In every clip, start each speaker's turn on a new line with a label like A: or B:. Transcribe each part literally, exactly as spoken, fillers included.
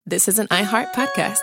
A: This is an iHeart podcast.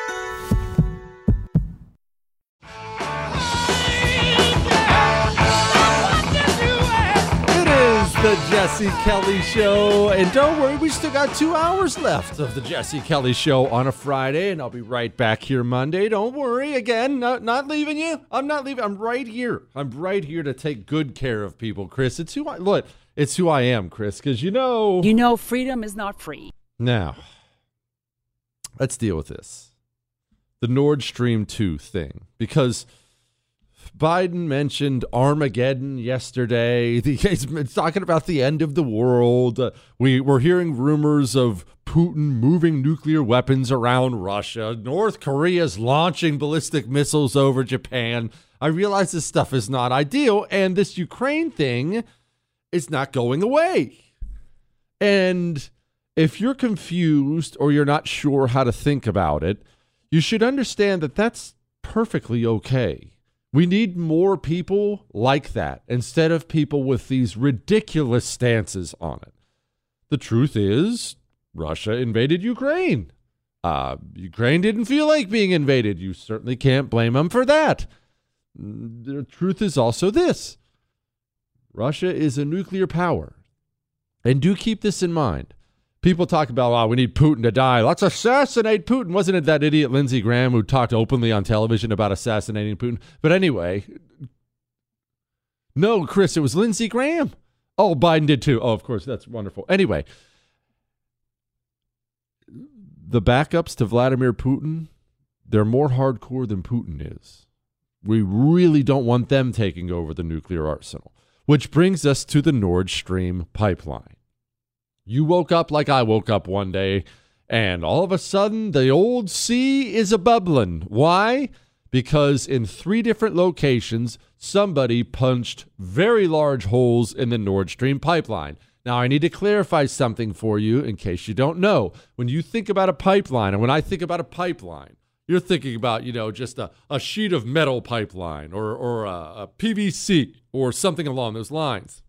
B: It is the Jesse Kelly Show, and don't worry, we still got two hours left of the Jesse Kelly Show on a Friday, and I'll be right back here Monday. Don't worry, again, not, not leaving you. I'm not leaving. I'm right here. I'm right here to take good care of people, Chris. It's who I look. It's who I am, Chris, because you know.
C: You know, freedom is not free.
B: Now, let's deal with this. The Nord Stream two thing, because Biden mentioned Armageddon yesterday. He's talking about the end of the world. Uh, we, we're hearing rumors of Putin moving nuclear weapons around Russia. North Korea's launching ballistic missiles over Japan. I realize this stuff is not ideal, and this Ukraine thing is not going away. And if you're confused or you're not sure how to think about it, you should understand that that's perfectly okay. We need more people like that instead of people with these ridiculous stances on it. The truth is, Russia invaded Ukraine. Uh, Ukraine didn't feel like being invaded. You certainly can't blame them for that. The truth is also this. Russia is a nuclear power. And do keep this in mind. People talk about, oh, we need Putin to die. Let's assassinate Putin. Wasn't it that idiot Lindsey Graham who talked openly on television about assassinating Putin? But anyway, no, Chris, it was Lindsey Graham. Oh, Biden did too. Oh, of course, that's wonderful. Anyway, the backups to Vladimir Putin, they're more hardcore than Putin is. We really don't want them taking over the nuclear arsenal, which brings us to the Nord Stream pipeline. You woke up like I woke up one day, and all of a sudden, the old sea is a-bubbling. Why? Because in three different locations, somebody punched very large holes in the Nord Stream pipeline. Now, I need to clarify something for you in case you don't know. When you think about a pipeline, and when I think about a pipeline, you're thinking about, you know, just a, a sheet of metal pipeline or, or a, a P V C or something along those lines.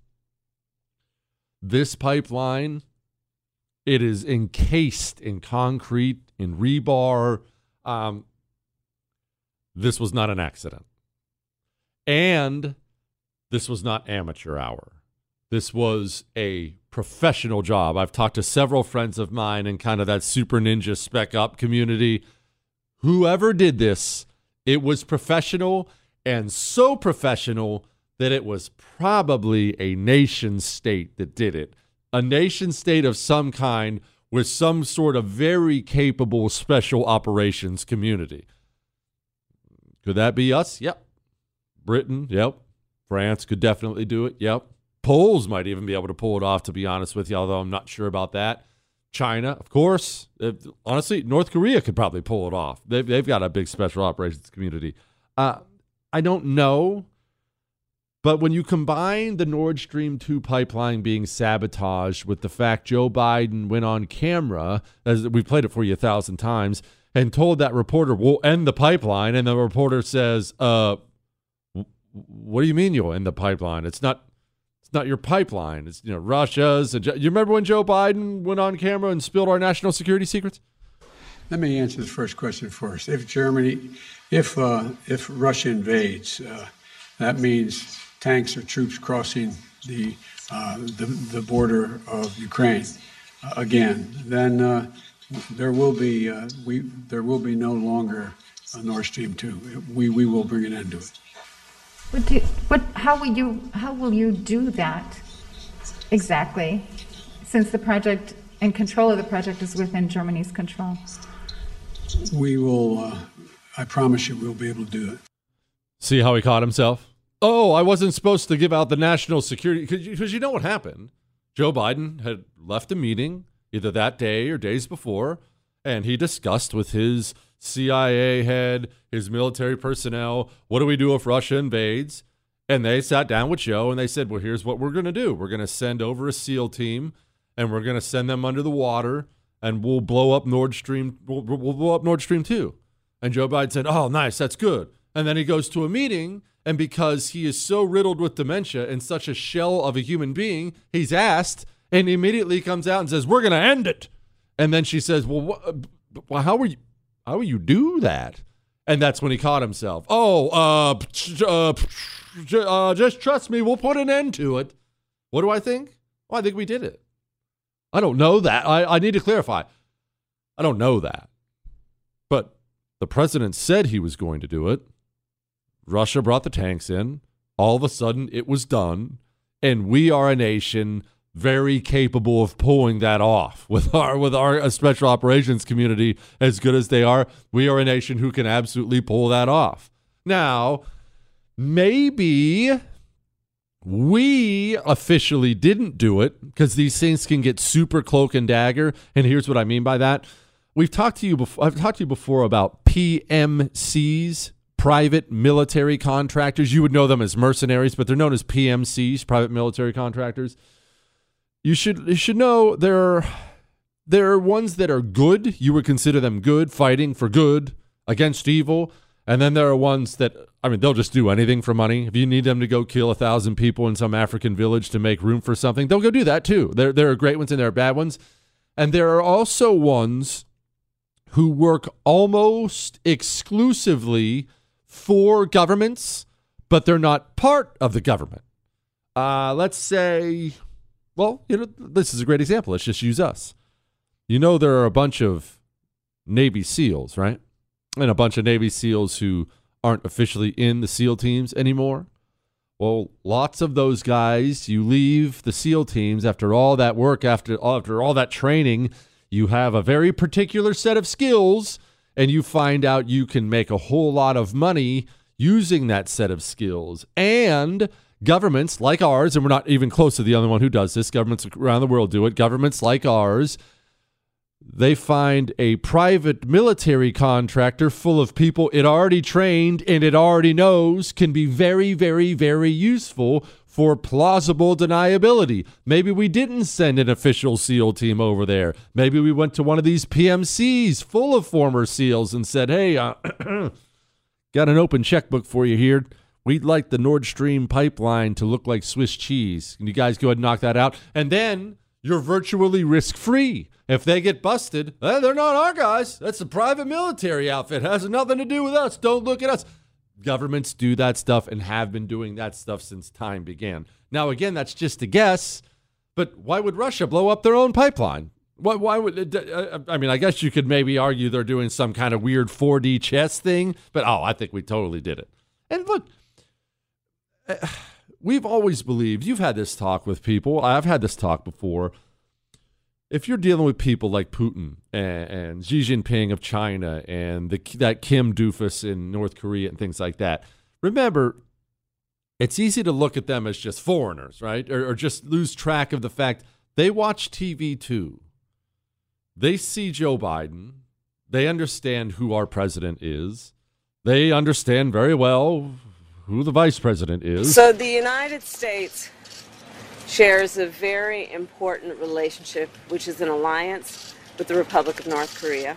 B: This pipeline, it is encased in concrete, in rebar. Um, this was not an accident. And this was not amateur hour. This was a professional job. I've talked to several friends of mine in kind of that super ninja spec up community. Whoever did this, it was professional, and so professional that it was probably a nation state that did it. A nation state of some kind with some sort of very capable special operations community. Could that be us? Yep. Britain? Yep. France could definitely do it. Yep. Poles might even be able to pull it off, to be honest with you, although I'm not sure about that. China, of course. If, honestly, North Korea could probably pull it off. They've, they've got a big special operations community. Uh, I don't know. But when you combine the Nord Stream two pipeline being sabotaged with the fact Joe Biden went on camera, as we've played it for you a thousand times, and told that reporter, we'll end the pipeline, and the reporter says, uh, what do you mean you'll end the pipeline? It's not it's not your pipeline. It's, you know, Russia's. You remember when Joe Biden went on camera and spilled our national security secrets?
D: Let me answer the first question first. If Germany, if uh, if Russia invades, uh, that means tanks or troops crossing the uh, the, the border of Ukraine uh, again. Then uh, there will be uh, we there will be no longer a Nord Stream two. We we will bring an end to it.
E: What do, what? How will you how will you do that exactly? Since the project and control of the project is within Germany's control.
D: We will. Uh, I promise you, we'll be able to do it.
B: See how he caught himself? Oh, I wasn't supposed to give out the national security, because you know what happened. Joe Biden had left a meeting either that day or days before, and he discussed with his C I A head, his military personnel, what do we do if Russia invades? And they sat down with Joe and they said, well, here's what we're going to do. We're going to send over a SEAL team, and we're going to send them under the water, and we'll blow up Nord Stream. We'll, we'll blow up Nord Stream two. And Joe Biden said, oh, nice, that's good. And then he goes to a meeting, and because he is so riddled with dementia and such a shell of a human being, he's asked, and he immediately comes out and says, we're going to end it. And then she says, well, wh- well, how were you, how will you do that? And that's when he caught himself. Oh, uh, uh, uh, just trust me. We'll put an end to it. What do I think? Well, I think we did it. I don't know that. I, I need to clarify. I don't know that. But the president said he was going to do it. Russia brought the tanks in. All of a sudden, it was done. And we are a nation very capable of pulling that off with our with our special operations community as good as they are. We are a nation who can absolutely pull that off. Now, maybe we officially didn't do it because these things can get super cloak and dagger. And here's what I mean by that. We've talked to you before. I've talked to you before about P M Cs, private military contractors. You would know them as mercenaries, but they're known as P M Cs, private military contractors. You should you should know there are, there are ones that are good. You would consider them good, fighting for good against evil. And then there are ones that, I mean, they'll just do anything for money. If you need them to go kill a thousand people in some African village to make room for something, they'll go do that too. There, there are great ones and there are bad ones. And there are also ones who work almost exclusively for governments, but they're not part of the government. Uh, let's say... Well, you know, this is a great example. Let's just use us. You know, there are a bunch of Navy SEALs, right? And a bunch of Navy SEALs who aren't officially in the SEAL teams anymore. Well, lots of those guys, you leave the SEAL teams after all that work, after, after all that training, you have a very particular set of skills, and you find out you can make a whole lot of money using that set of skills. And governments like ours, and we're not even close to the other one who does this, governments around the world do it, governments like ours, they find a private military contractor full of people it already trained and it already knows can be very, very, very useful for plausible deniability. Maybe we didn't send an official SEAL team over there. Maybe we went to one of these P M Cs full of former SEALs and said, hey, uh, got an open checkbook for you here. We'd like the Nord Stream pipeline to look like Swiss cheese. Can you guys go ahead and knock that out? And then you're virtually risk-free. If they get busted, eh, they're not our guys. That's a private military outfit. It has nothing to do with us. Don't look at us. Governments do that stuff and have been doing that stuff since time began. Now, again, that's just a guess, but why would Russia blow up their own pipeline? Why, why would uh, I mean, I guess you could maybe argue they're doing some kind of weird four D chess thing, but oh, I think we totally did it. And look, we've always believed, you've had this talk with people, I've had this talk before, if you're dealing with people like Putin and, and Xi Jinping of China and the, that Kim doofus in North Korea and things like that, remember, it's easy to look at them as just foreigners, right? Or, or just lose track of the fact they watch T V too. They see Joe Biden. They understand who our president is. They understand very well who the vice president is.
A: So the United States shares a very important relationship, which is an alliance with the Republic of North Korea.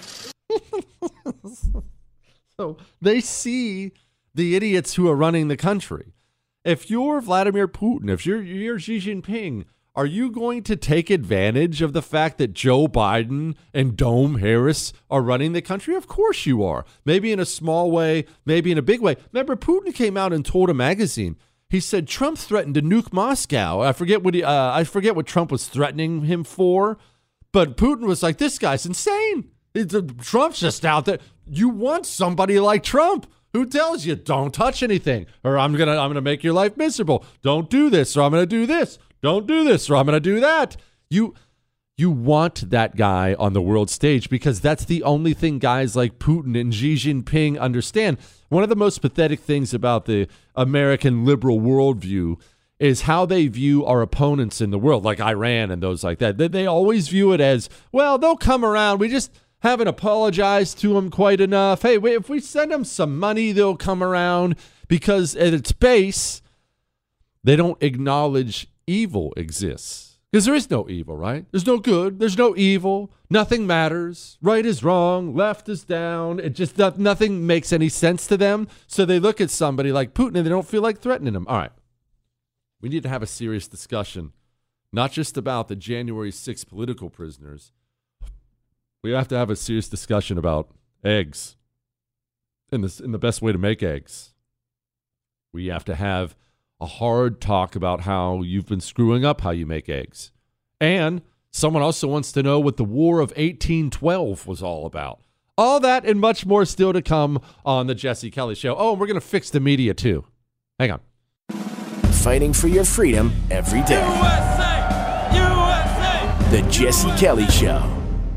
B: So they see the idiots who are running the country. If you're Vladimir Putin, if you're, you're Xi Jinping, are you going to take advantage of the fact that Joe Biden and Dome Harris are running the country? Of course you are. Maybe in a small way, maybe in a big way. Remember, Putin came out and told a magazine, he said Trump threatened to nuke Moscow. I forget what he, uh, I forget what Trump was threatening him for, but Putin was like, this guy's insane. It's, uh, Trump's just out there. You want somebody like Trump who tells you don't touch anything, or I'm gonna I'm gonna make your life miserable. Don't do this, or I'm gonna do this. Don't do this, or I'm going to do that. You you want that guy on the world stage because that's the only thing guys like Putin and Xi Jinping understand. One of the most pathetic things about the American liberal worldview is how they view our opponents in the world, like Iran and those like that. They, they always view it as, well, they'll come around. We just haven't apologized to them quite enough. Hey, wait, if we send them some money, they'll come around, because at its base, they don't acknowledge evil exists, because there is no evil, right? There's no good. There's no evil. Nothing matters. Right is wrong. Left is down. It just, nothing makes any sense to them. So they look at somebody like Putin and they don't feel like threatening him. All right. We need to have a serious discussion, not just about the January sixth political prisoners, We have to have a serious discussion about eggs and this in the best way to make eggs. We have to have a hard talk about how you've been screwing up how you make eggs. And someone also wants to know what the War of eighteen twelve was all about. All that and much more still to come on the Jesse Kelly Show. Oh, and we're going to fix the media too. Hang on.
F: Fighting for your freedom every day. U S A! U S A! The Jesse Kelly Show.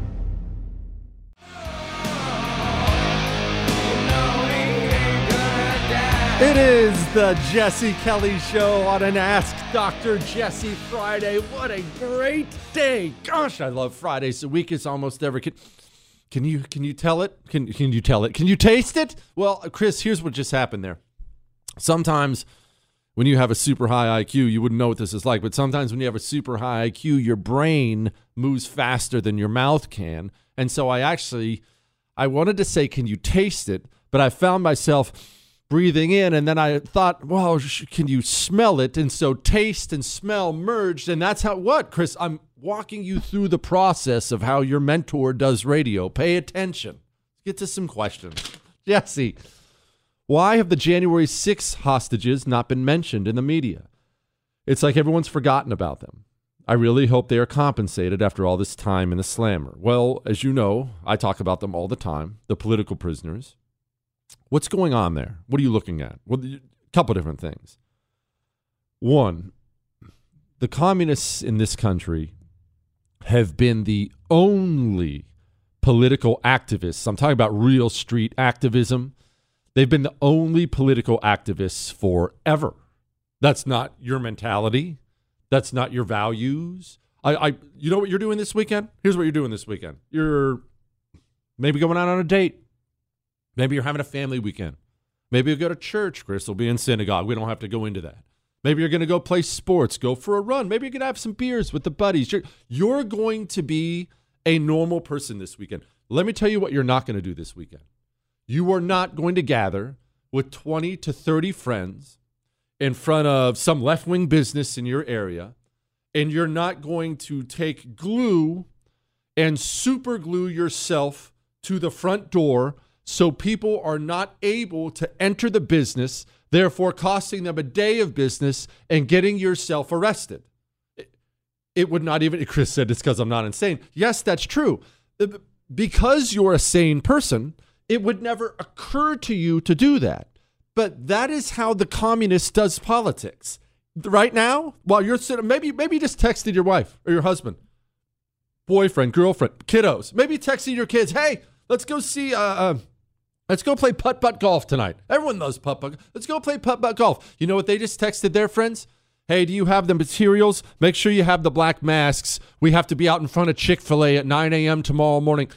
B: It is the Jesse Kelly Show on an Ask Doctor Jesse Friday. What a great day. Gosh, I love Fridays. The week is almost over. Can, can you can you tell it? Can, can you tell it? Can you taste it? Well, Chris, here's what just happened there. Sometimes when you have a super high I Q, you wouldn't know what this is like, but sometimes when you have a super high I Q, your brain moves faster than your mouth can. And so I actually, I wanted to say, can you taste it? But I found myself breathing in, and then I thought, well, sh- can you smell it? And so taste and smell merged, and that's how, what, Chris? I'm walking you through the process of how your mentor does radio. Pay attention. Let's get to some questions. Jesse, why have the January sixth hostages not been mentioned in the media? It's like everyone's forgotten about them. I really hope they are compensated after all this time in the slammer. Well, as you know, I talk about them all the time, the political prisoners. What's going on there? What are you looking at? Well, a couple different things. One, the communists in this country have been the only political activists. I'm talking about real street activism. They've been the only political activists forever. That's not your mentality. That's not your values. I, I, you know what you're doing this weekend? Here's what you're doing this weekend. You're maybe going out on a date. Maybe you're having a family weekend. Maybe you'll go to church. Chris will be in synagogue. We don't have to go into that. Maybe you're going to go play sports, go for a run. Maybe you're going to have some beers with the buddies. You're, you're going to be a normal person this weekend. Let me tell you what you're not going to do this weekend. You are not going to gather with twenty to thirty friends in front of some left-wing business in your area, and you're not going to take glue and super glue yourself to the front door so people are not able to enter the business, therefore costing them a day of business and getting yourself arrested. It, it would not even, Chris said it's because I'm not insane. Yes, that's true. Because you're a sane person, it would never occur to you to do that. But that is how the communist does politics. Right now, while you're sitting, maybe, maybe you just texted your wife or your husband, boyfriend, girlfriend, kiddos. Maybe texting your kids, hey, let's go see, uh, uh, let's go play putt-putt golf tonight. Everyone knows putt-putt. Let's go play putt-putt golf. You know what they just texted their friends? Hey, do you have the materials? Make sure you have the black masks. We have to be out in front of Chick-fil-A at nine a.m. tomorrow morning.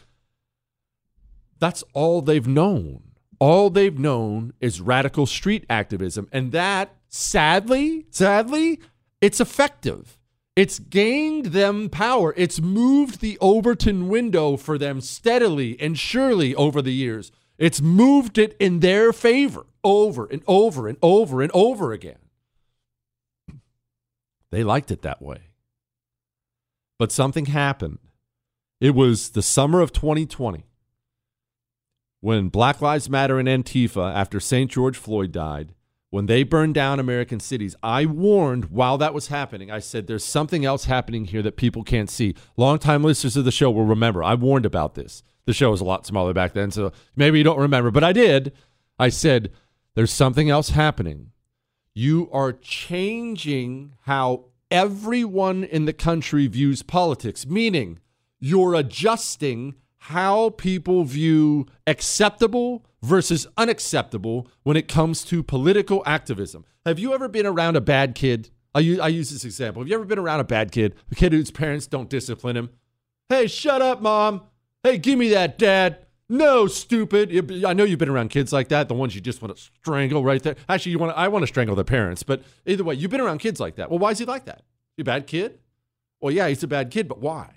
B: That's all they've known. All they've known is radical street activism. And that, sadly, sadly, it's effective. It's gained them power. It's moved the Overton window for them steadily and surely over the years. It's moved it in their favor over and over and over and over again. They liked it that way. But something happened. It was the summer of twenty twenty when Black Lives Matter and Antifa, after Saint George Floyd died, when they burned down American cities. I warned while that was happening. I said, there's something else happening here that people can't see. Longtime listeners of the show will remember. I warned about this. The show was a lot smaller back then, so maybe you don't remember, but I did. I said, there's something else happening. You are changing how everyone in the country views politics, meaning you're adjusting how people view acceptable versus unacceptable when it comes to political activism. Have you ever been around a bad kid? I use, I use this example. Have you ever been around a bad kid, a kid whose parents don't discipline him? Hey, shut up, mom. Hey, give me that, dad. No, stupid. I know you've been around kids like that, the ones you just want to strangle right there. Actually, you want to, I want to strangle their parents, but either way, you've been around kids like that. Well, why is he like that? He a bad kid? Well, yeah, he's a bad kid, but why?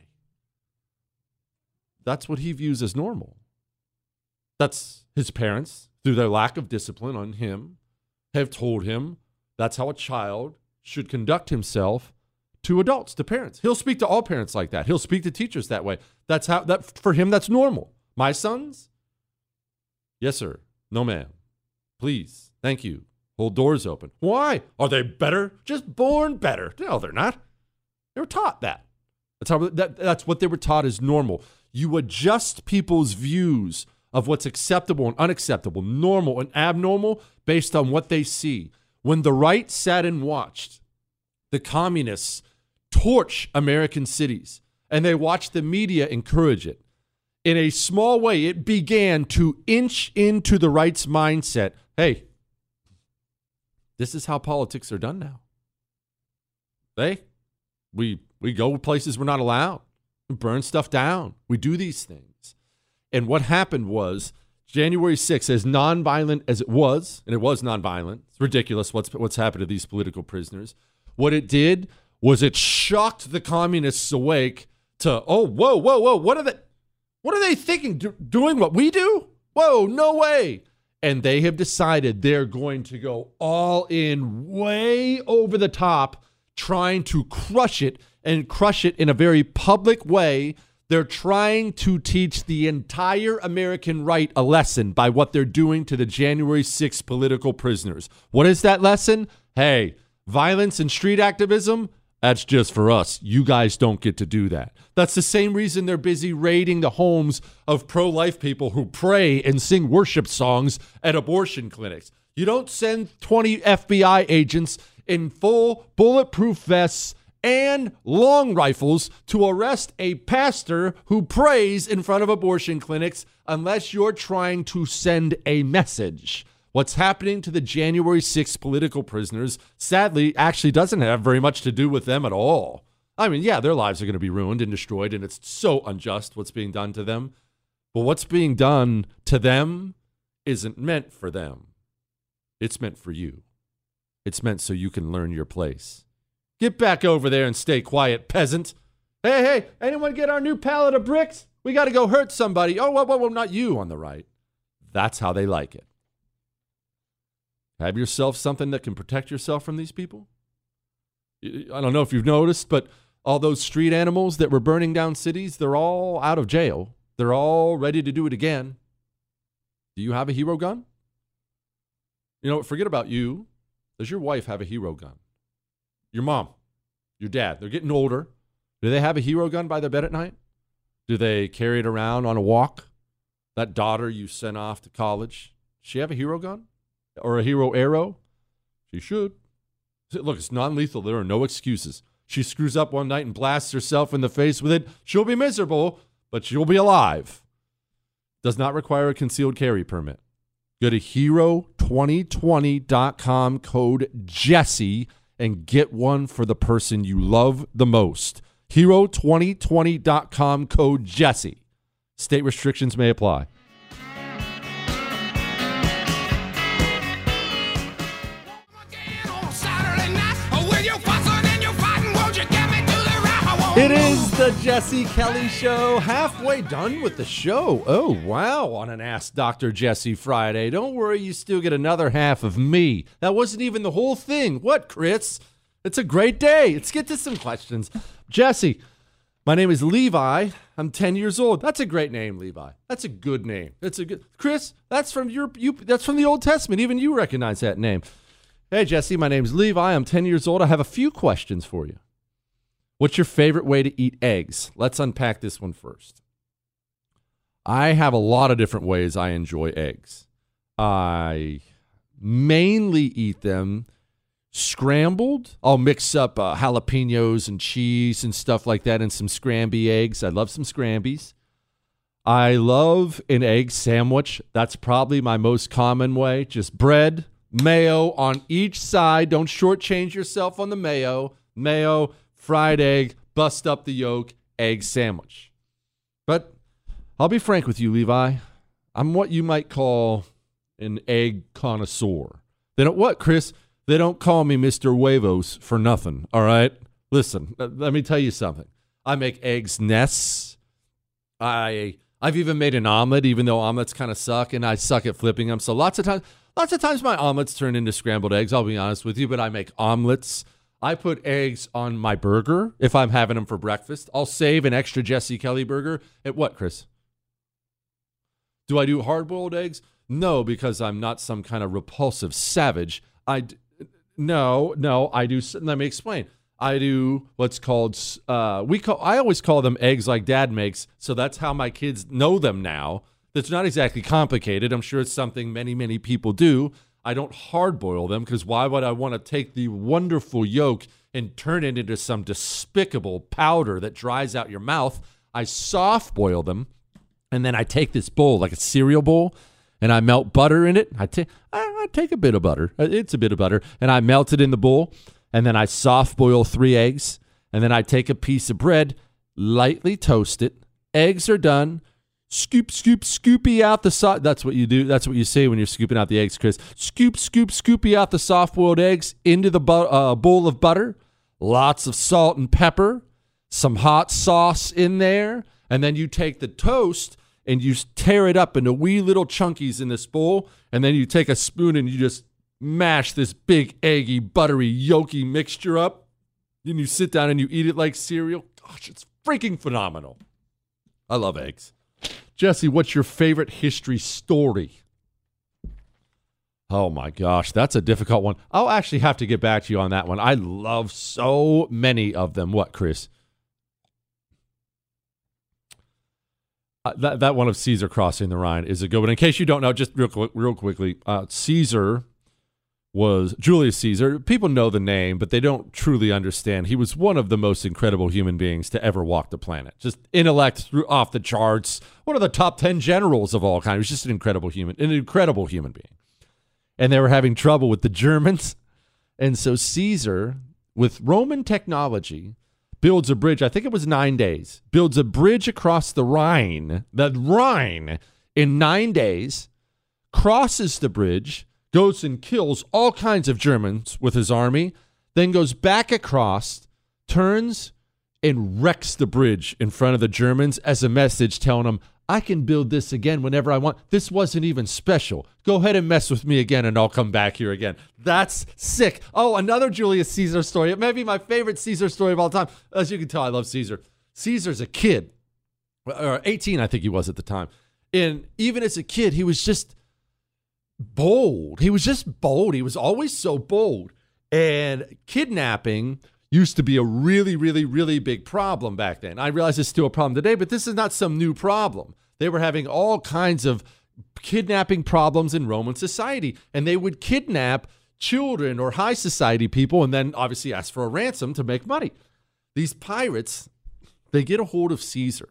B: That's what he views as normal. That's his parents, through their lack of discipline on him, have told him that's how a child should conduct himself to adults, to parents. He'll speak to all parents like that. He'll speak to teachers that way. That's how that for him, that's normal. My sons? Yes, sir. No, ma'am. Please. Thank you. Hold doors open. Why? Are they better? Just born better. No, they're not. They were taught that. That's how that, that's what they were taught is normal. You adjust people's views of what's acceptable and unacceptable, normal and abnormal, based on what they see. When the right sat and watched the communists torch American cities, and they watched the media encourage it, in a small way, it began to inch into the right's mindset. Hey, this is how politics are done now. Hey, we we go places we're not allowed. We burn stuff down. We do these things. And what happened was January sixth, as nonviolent as it was, and it was nonviolent, it's ridiculous what's what's happened to these political prisoners. What it did was it shocked the communists awake to, oh, whoa, whoa, whoa, what are they, what are they thinking? Do, doing what we do? Whoa, no way. And they have decided they're going to go all in, way over the top, trying to crush it and crush it in a very public way. They're trying to teach the entire American right a lesson by what they're doing to the January sixth political prisoners. What is that lesson? Hey, violence and street activism, that's just for us. You guys don't get to do that. That's the same reason they're busy raiding the homes of pro-life people who pray and sing worship songs at abortion clinics. You don't send twenty F B I agents in full bulletproof vests and long rifles to arrest a pastor who prays in front of abortion clinics unless you're trying to send a message. What's happening to the January sixth political prisoners, sadly, actually doesn't have very much to do with them at all. I mean, yeah, their lives are going to be ruined and destroyed, and it's so unjust what's being done to them. But what's being done to them isn't meant for them. It's meant for you. It's meant so you can learn your place. Get back over there and stay quiet, peasant. Hey, hey, anyone get our new pallet of bricks? We got to go hurt somebody. Oh, well, well, well, not you on the right. That's how they like it. Have yourself something that can protect yourself from these people. I don't know if you've noticed, but all those street animals that were burning down cities, they're all out of jail. They're all ready to do it again. Do you have a hero gun? You know, forget about you. Does your wife have a hero gun? Your mom, your dad, they're getting older. Do they have a hero gun by their bed at night? Do they carry it around on a walk? That daughter you sent off to college, does she have a hero gun? Or a hero arrow? She should. Look, it's non-lethal. There are no excuses. She screws up one night and blasts herself in the face with it. She'll be miserable, but she'll be alive. Does not require a concealed carry permit. Go to hero twenty twenty dot com, code Jesse, and get one for the person you love the most. hero twenty twenty dot com, code Jesse. State restrictions may apply. It is the Jesse Kelly Show. Halfway done with the show. Oh, wow, on an Ask Doctor Jesse Friday. Don't worry, you still get another half of me. That wasn't even the whole thing. What, Chris? It's a great day. Let's get to some questions. Jesse, my name is Levi. I'm ten years old. That's a great name, Levi. That's a good name. That's a good. Chris, that's from your you that's from the Old Testament. Even you recognize that name. Hey, Jesse, my name is Levi. I'm ten years old. I have a few questions for you. What's your favorite way to eat eggs? Let's unpack this one first. I have a lot of different ways I enjoy eggs. I mainly eat them scrambled. I'll mix up uh, jalapenos and cheese and stuff like that and some scramby eggs. I love some scrambies. I love an egg sandwich. That's probably my most common way. Just bread, mayo on each side. Don't shortchange yourself on the mayo. Mayo, fried egg, bust up the yolk, egg sandwich. But I'll be frank with you, Levi. I'm what you might call an egg connoisseur. They don't what, Chris? They don't call me Mister Huevos for nothing, all right? Listen, let me tell you something. I make eggs nests. I, I've even made an omelet, even though omelets kind of suck, and I suck at flipping them. So lots of times, lots of times my omelets turn into scrambled eggs, I'll be honest with you, but I make omelets. I put eggs on my burger if I'm having them for breakfast. I'll save an extra Jesse Kelly burger. At what, Chris? Do I do hard-boiled eggs? No, because I'm not some kind of repulsive savage. I d- no, no, I do. Let me explain. I do what's called uh, we call. I always call them eggs like Dad makes. So that's how my kids know them now. That's not exactly complicated. I'm sure it's something many, many people do. I don't hard boil them because why would I want to take the wonderful yolk and turn it into some despicable powder that dries out your mouth? I soft boil them, and then I take this bowl, like a cereal bowl, and I melt butter in it. I take I, I take a bit of butter. It's a bit of butter, and I melt it in the bowl, and then I soft boil three eggs, and then I take a piece of bread, lightly toast it. Eggs are done. Scoop, scoop, scoopy out the soft. That's what you do. That's what you say when you're scooping out the eggs, Chris. Scoop, scoop, scoopy out the soft-boiled eggs into the bu- uh, bowl of butter. Lots of salt and pepper. Some hot sauce in there. And then you take the toast and you tear it up into wee little chunkies in this bowl. And then you take a spoon and you just mash this big, eggy, buttery, yolky mixture up. Then you sit down and you eat it like cereal. Gosh, it's freaking phenomenal. I love eggs. Jesse, what's your favorite history story? Oh my gosh, that's a difficult one. I'll actually have to get back to you on that one. I love so many of them. What, Chris? Uh, that that one of Caesar crossing the Rhine is a good one. In case you don't know, just real quick, real quickly, uh, Caesar was Julius Caesar. People know the name, but they don't truly understand. He was one of the most incredible human beings to ever walk the planet. Just intellect through off the charts. One of the top ten generals of all kind. He was just an incredible human, an incredible human being. And they were having trouble with the Germans. And so Caesar, with Roman technology, builds a bridge. I think it was nine days. Builds a bridge across the Rhine, the Rhine, in nine days. Crosses the bridge. Goes and kills all kinds of Germans with his army, then goes back across, turns, and wrecks the bridge in front of the Germans as a message telling them, I can build this again whenever I want. This wasn't even special. Go ahead and mess with me again, and I'll come back here again. That's sick. Oh, another Julius Caesar story. It may be my favorite Caesar story of all time. As you can tell, I love Caesar. Caesar's a kid, or eighteen, I think he was at the time. And even as a kid, he was just bold. He was just bold. He was always so bold. And kidnapping used to be a really, really, really big problem back then. I realize it's still a problem today, but this is not some new problem. They were having all kinds of kidnapping problems in Roman society, and they would kidnap children or high society people and then obviously ask for a ransom to make money. These pirates, they get a hold of Caesar,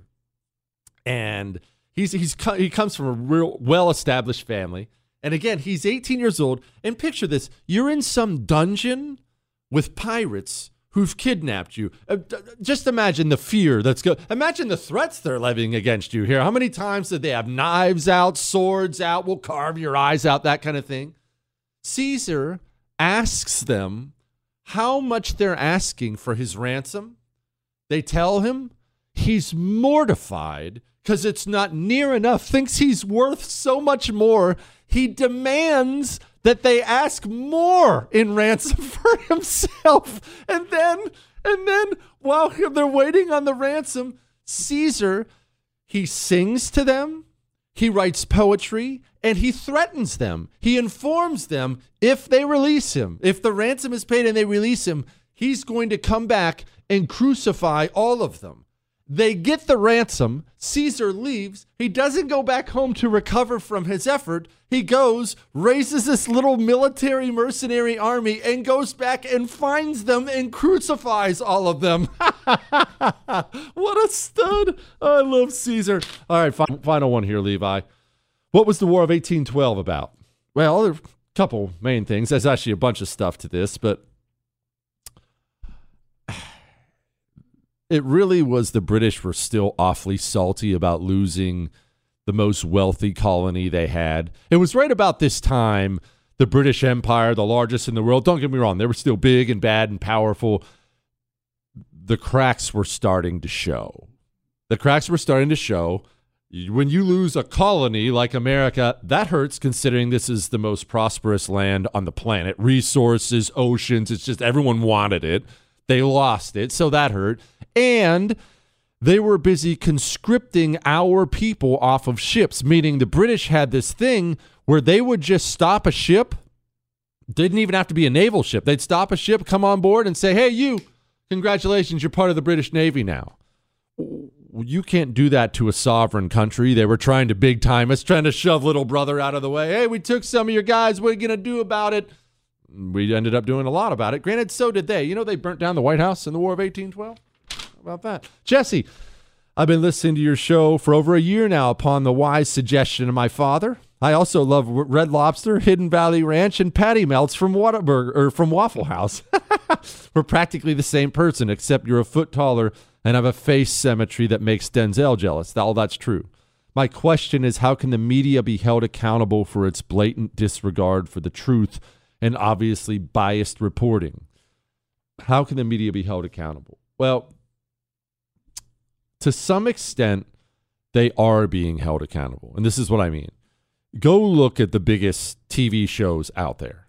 B: and he's he's he comes from a real well-established family. And again, he's eighteen years old. And picture this. You're in some dungeon with pirates who've kidnapped you. Uh, d- just imagine the fear that's going. Imagine the threats they're levying against you here. How many times did they have knives out, swords out, we'll carve your eyes out, that kind of thing? Caesar asks them how much they're asking for his ransom. They tell him. He's mortified because it's not near enough, thinks he's worth so much more. He demands that they ask more in ransom for himself. And then, and then while they're waiting on the ransom, Caesar, he sings to them, he writes poetry, and he threatens them. He informs them if they release him, if the ransom is paid and they release him, he's going to come back and crucify all of them. They get the ransom. Caesar leaves. He doesn't go back home to recover from his effort. He goes, raises this little military mercenary army, and goes back and finds them and crucifies all of them. What a stud. I love Caesar. All right, fi- final one here, Levi. What was the War of eighteen twelve about? Well, there are a couple main things. There's actually a bunch of stuff to this, but it really was the British were still awfully salty about losing the most wealthy colony they had. It was right about this time, the British Empire, the largest in the world. Don't get me wrong, they were still big and bad and powerful. The cracks were starting to show. The cracks were starting to show. When you lose a colony like America, that hurts considering this is the most prosperous land on the planet. Resources, oceans, it's just everyone wanted it. They lost it, so that hurt. And they were busy conscripting our people off of ships, meaning the British had this thing where they would just stop a ship. Didn't even have to be a naval ship. They'd stop a ship, come on board, and say, hey, you, congratulations, you're part of the British Navy now. You can't do that to a sovereign country. They were trying to big time us, trying to shove little brother out of the way. Hey, we took some of your guys. What are you going to do about it? We ended up doing a lot about it. Granted, so did they. You know, they burnt down the White House in the War of eighteen twelve. How about that? Jesse, I've been listening to your show for over a year now upon the wise suggestion of my father. I also love Red Lobster, Hidden Valley Ranch, and Patty Melts from Whataburger or from Waffle House. We're practically the same person, except you're a foot taller and have a face symmetry that makes Denzel jealous. All that's true. My question is, how can the media be held accountable for its blatant disregard for the truth and obviously biased reporting? How can the media be held accountable? Well, to some extent, they are being held accountable. And this is what I mean. Go look at the biggest T V shows out there.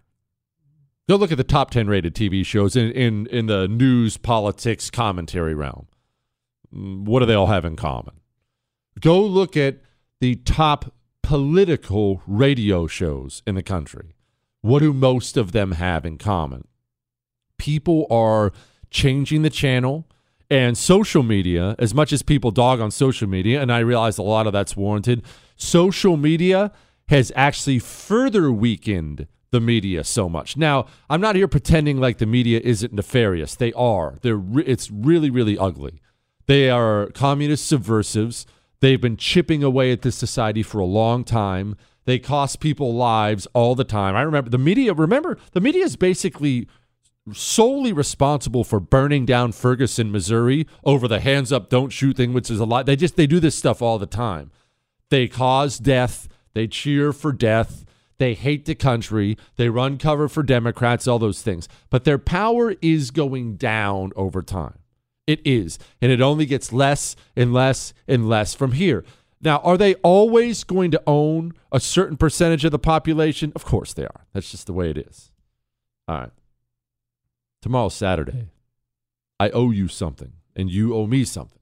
B: Go look at the top ten rated T V shows in, in, in the news, politics, commentary realm. What do they all have in common? Go look at the top political radio shows in the country. What do most of them have in common? People are changing the channel, and social media, as much as people dog on social media, and I realize a lot of that's warranted, social media has actually further weakened the media so much. Now, I'm not here pretending like the media isn't nefarious. They are. They're re- it's really, really ugly. They are communist subversives. They've been chipping away at this society for a long time. They cost people lives all the time. I remember the media, remember, the media is basically solely responsible for burning down Ferguson, Missouri over the hands up, don't shoot thing, which is a lot. They just, they do this stuff all the time. They cause death. They cheer for death. They hate the country. They run cover for Democrats, all those things. But their power is going down over time. It is. And it only gets less and less and less from here. Now, are they always going to own a certain percentage of the population? Of course they are. That's just the way it is. All right. Tomorrow's Saturday. I owe you something, and you owe me something.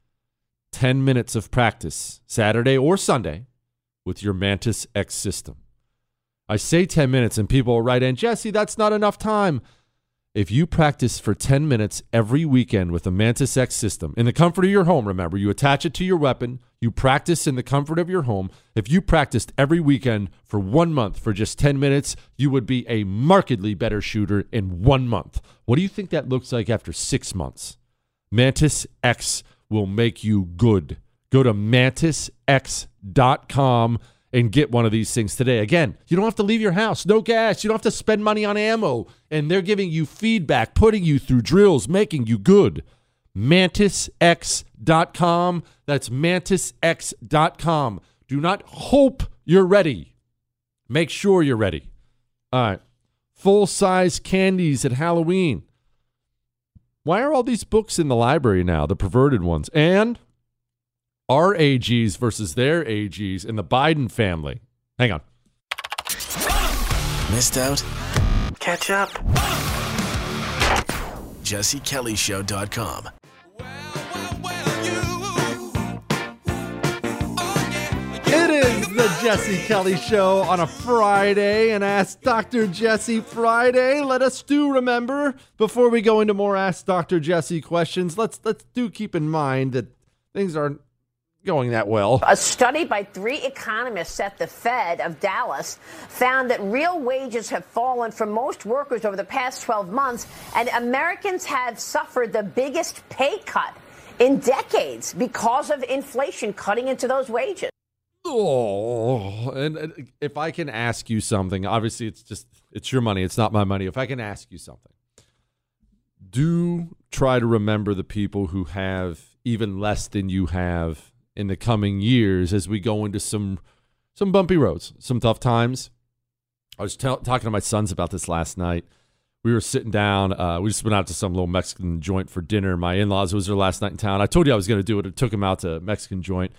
B: Ten minutes of practice, Saturday or Sunday, with your Mantis X system. I say ten minutes, and people will write in, Jesse, that's not enough time. If you practice for ten minutes every weekend with a Mantis X system, in the comfort of your home, remember, you attach it to your weapon, you practice in the comfort of your home. If you practiced every weekend for one month for just ten minutes, you would be a markedly better shooter in one month. What do you think that looks like after six months? Mantis X will make you good. Go to mantis x dot com and get one of these things today. Again, you don't have to leave your house. No gas. You don't have to spend money on ammo. And they're giving you feedback, putting you through drills, making you good. mantis x dot com. That's mantis x dot com. Do not hope you're ready. Make sure you're ready. All right. Full-size candies at Halloween. Why are all these books in the library now, the perverted ones? And our A Gs versus their A Gs in the Biden family. Hang on.
F: Missed out? Catch up. Jesse Kelly Show dot com.
B: It is the Jesse Kelly Show on a Friday, and Ask Doctor Jesse Friday. Let us do remember, before we go into more Ask Doctor Jesse questions, let's let's do keep in mind that things aren't going that well.
G: A study by three economists at the Fed of Dallas found that real wages have fallen for most workers over the past twelve months, and Americans have suffered the biggest pay cut in decades because of inflation cutting into those wages.
B: Oh, and, and if I can ask you something, obviously it's just, it's your money. It's not my money. If I can ask you something, do try to remember the people who have even less than you have in the coming years as we go into some some bumpy roads, some tough times. I was t- talking to my sons about this last night. We were sitting down. Uh, we just went out to some little Mexican joint for dinner. My in-laws was there last night in town. I told you I was going to do it. I took them out to a Mexican joint.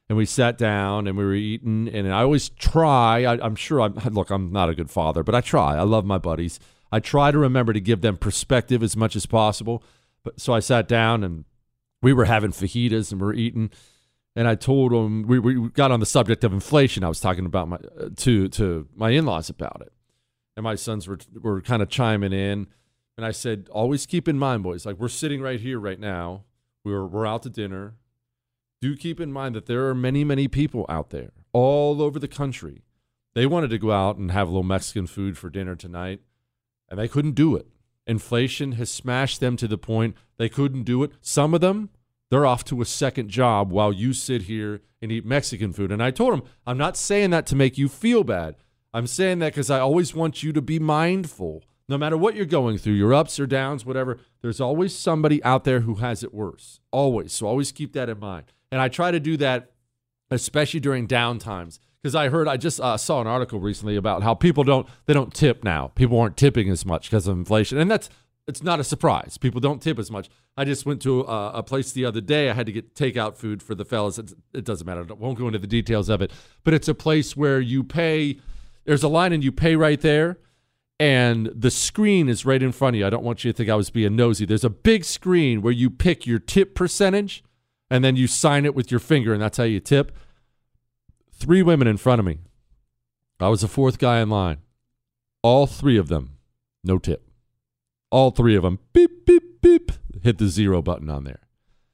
B: and we sat down and we were eating. And I always try. I, I'm sure. I'm look. I'm not a good father, but I try. I love my buddies. I try to remember to give them perspective as much as possible. But so I sat down and we were having fajitas and we were eating. And I told them, we, we got on the subject of inflation. I was talking about my uh, to to my in-laws about it. And my sons were were kind of chiming in. And I said, always keep in mind, boys, like we're sitting right here right now. We're, we're out to dinner. Do keep in mind that there are many, many people out there all over the country. They wanted to go out and have a little Mexican food for dinner tonight, and they couldn't do it. Inflation has smashed them to the point they couldn't do it. Some of them, they're off to a second job while you sit here and eat Mexican food. And I told them, I'm not saying that to make you feel bad. I'm saying that because I always want you to be mindful. No matter what you're going through, your ups or downs, whatever, there's always somebody out there who has it worse. Always. So always keep that in mind. And I try to do that, especially during down times. Because I heard, I just uh, saw an article recently about how people don't, they don't tip now. People aren't tipping as much because of inflation. And that's, it's not a surprise. People don't tip as much. I just went to a, a place the other day. I had to get takeout food for the fellas. It's, it doesn't matter. I won't go into the details of it. But it's a place where you pay, there's a line and you pay right there. And the screen is right in front of you. I don't want you to think I was being nosy. There's a big screen where you pick your tip percentage and then you sign it with your finger, and that's how you tip. Three women in front of me. I was the fourth guy in line. All three of them, no tip. All three of them, beep, beep, beep, hit the zero button on there.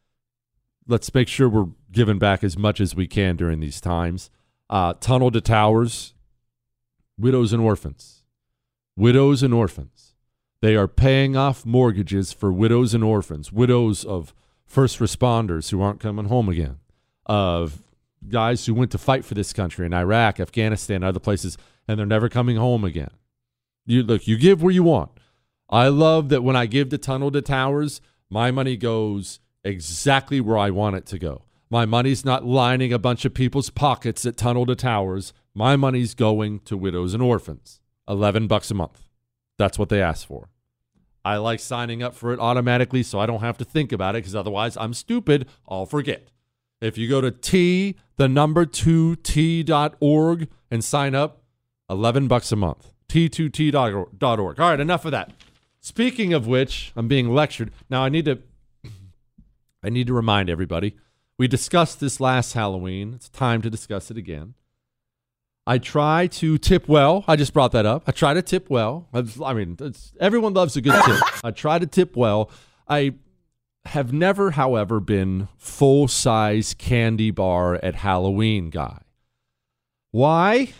B: Let's make sure we're giving back as much as we can during these times. Uh, Tunnel to Towers, widows and orphans. Widows and orphans. They are paying off mortgages for widows and orphans, widows of first responders who aren't coming home again, of guys who went to fight for this country in Iraq, Afghanistan, other places, and they're never coming home again. You look, you give where you want. I love that when I give to Tunnel to Towers, my money goes exactly where I want it to go. My money's not lining a bunch of people's pockets at Tunnel to Towers. My money's going to widows and orphans. eleven bucks a month. That's what they ask for. I like signing up for it automatically so I don't have to think about it, because otherwise I'm stupid. I'll forget. If you go to T, the number two, T dot org and sign up, eleven bucks a month. T two T dot org. All right, enough of that. Speaking of which, I'm being lectured. Now I need to I need to remind everybody. We discussed this last Halloween. It's time to discuss it again. I try to tip well. I just brought that up. I try to tip well. I mean, it's, everyone loves a good tip. I try to tip well. I have never, however, been full-size candy bar at Halloween guy. Why?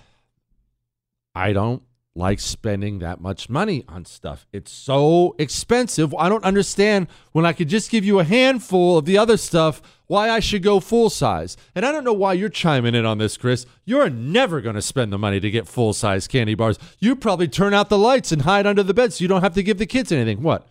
B: I don't like spending that much money on stuff. It's so expensive. I don't understand when I could just give you a handful of the other stuff, why I should go full size. And I don't know why you're chiming in on this, Chris. You're never going to spend the money to get full size candy bars. You probably turn out the lights and hide under the bed so you don't have to give the kids anything. What?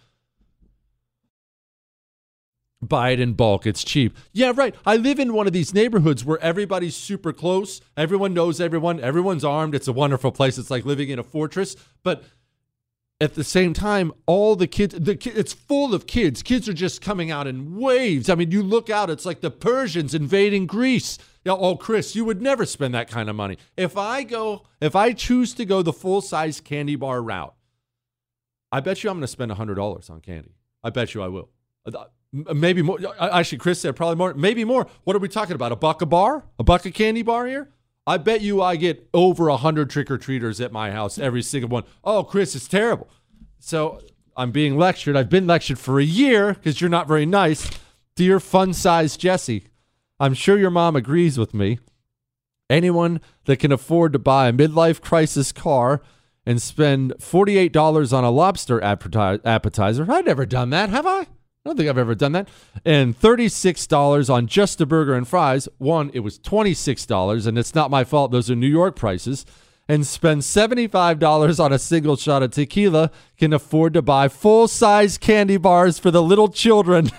B: Buy it in bulk. It's cheap. Yeah, right. I live in one of these neighborhoods where everybody's super close. Everyone knows everyone. Everyone's armed. It's a wonderful place. It's like living in a fortress. But at the same time, all the kids, the ki- it's full of kids. Kids are just coming out in waves. I mean, you look out, it's like the Persians invading Greece. You know, oh, Chris, you would never spend that kind of money. If I go, if I choose to go the full-size candy bar route, I bet you I'm going to spend one hundred dollars on candy. I bet you I will. Maybe more. Actually, Chris said probably more. Maybe more. What are we talking about? A buck a bar? A buck a candy bar here? I bet you I get over a hundred trick-or-treaters at my house, every single one. Oh, Chris, it's terrible. So I'm being lectured. I've been lectured for a year because you're not very nice. Dear fun-sized Jesse, I'm sure your mom agrees with me. Anyone that can afford to buy a midlife crisis car and spend forty-eight dollars on a lobster appetizer. I've never done that, have I? I don't think I've ever done that. And thirty-six dollars on just a burger and fries. One, it was twenty-six dollars, and it's not my fault. Those are New York prices. And spend seventy-five dollars on a single shot of tequila, can afford to buy full-size candy bars for the little children.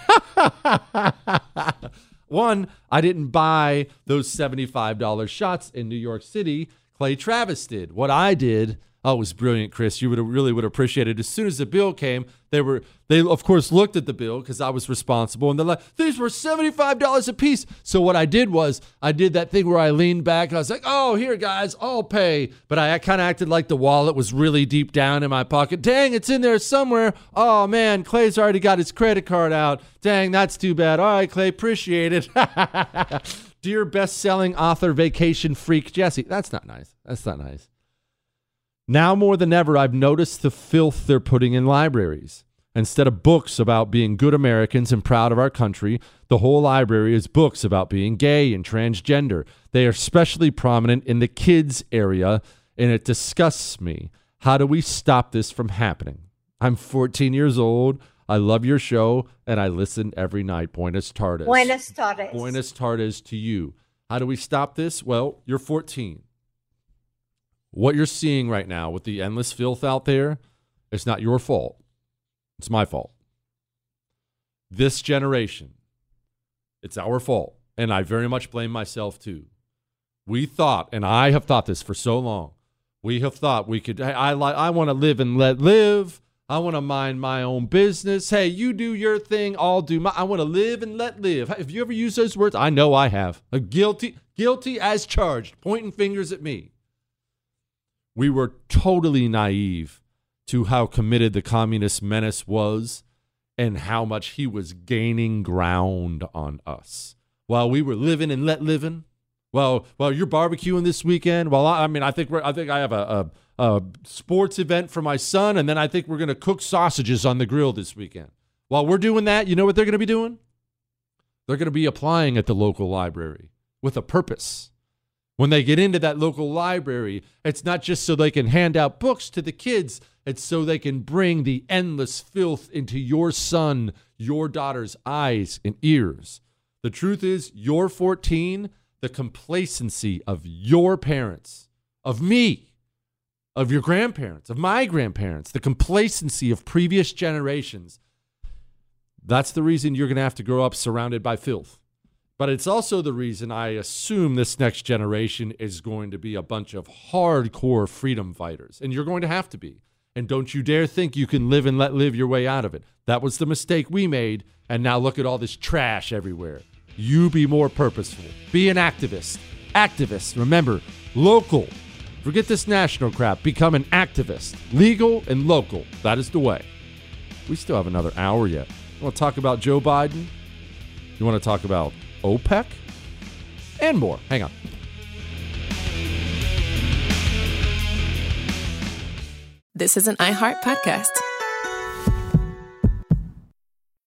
B: One, I didn't buy those seventy-five dollars shots in New York City. Clay Travis did. What I did, Oh, it was brilliant, Chris. You would have really would appreciate it. As soon as the bill came, they were they of course looked at the bill because I was responsible, and they're like, these were seventy-five dollars a piece. So what I did was I did that thing where I leaned back and I was like, oh, here guys, I'll pay. But I kind of acted like the wallet was really deep down in my pocket. Dang, it's in there somewhere. Oh man, Clay's already got his credit card out. Dang, that's too bad. All right, Clay, appreciate it. Dear best-selling author, vacation freak Jesse. That's not nice. That's not nice. Now more than ever, I've noticed the filth they're putting in libraries. Instead of books about being good Americans and proud of our country, the whole library is books about being gay and transgender. They are especially prominent in the kids area, and it disgusts me. How do we stop this from happening? I'm fourteen years old. I love your show, and I listen every night. Buenas tardes.
H: Buenas tardes.
B: Buenas tardes to you. How do we stop this? Well, you're fourteen. What you're seeing right now with the endless filth out there, it's not your fault. It's my fault. This generation, it's our fault. And I very much blame myself too. We thought, and I have thought this for so long, we have thought we could, I, I, I want to live and let live. I want to mind my own business. Hey, you do your thing, I'll do my, I want to live and let live. Have you ever used those words? I know I have. A guilty, guilty as charged, pointing fingers at me. We were totally naive to how committed the communist menace was and how much he was gaining ground on us. While we were living and let living, well, while you're barbecuing this weekend, well, I, I mean, I think we're, I think I have a, a, a sports event for my son, and then I think we're going to cook sausages on the grill this weekend. While we're doing that, you know what they're going to be doing? They're going to be applying at the local library with a purpose. When they get into that local library, it's not just so they can hand out books to the kids. It's so they can bring the endless filth into your son, your daughter's eyes and ears. The truth is, you're fourteen. The complacency of your parents, of me, of your grandparents, of my grandparents, the complacency of previous generations, that's the reason you're going to have to grow up surrounded by filth. But it's also the reason I assume this next generation is going to be a bunch of hardcore freedom fighters. And you're going to have to be. And don't you dare think you can live and let live your way out of it. That was the mistake we made. And now look at all this trash everywhere. You be more purposeful. Be an activist. Activist. Remember, local. Forget this national crap. Become an activist. Legal and local. That is the way. We still have another hour yet. You want to talk about Joe Biden? You want to talk about OPEC? And more. Hang on.
I: This is an iHeart podcast.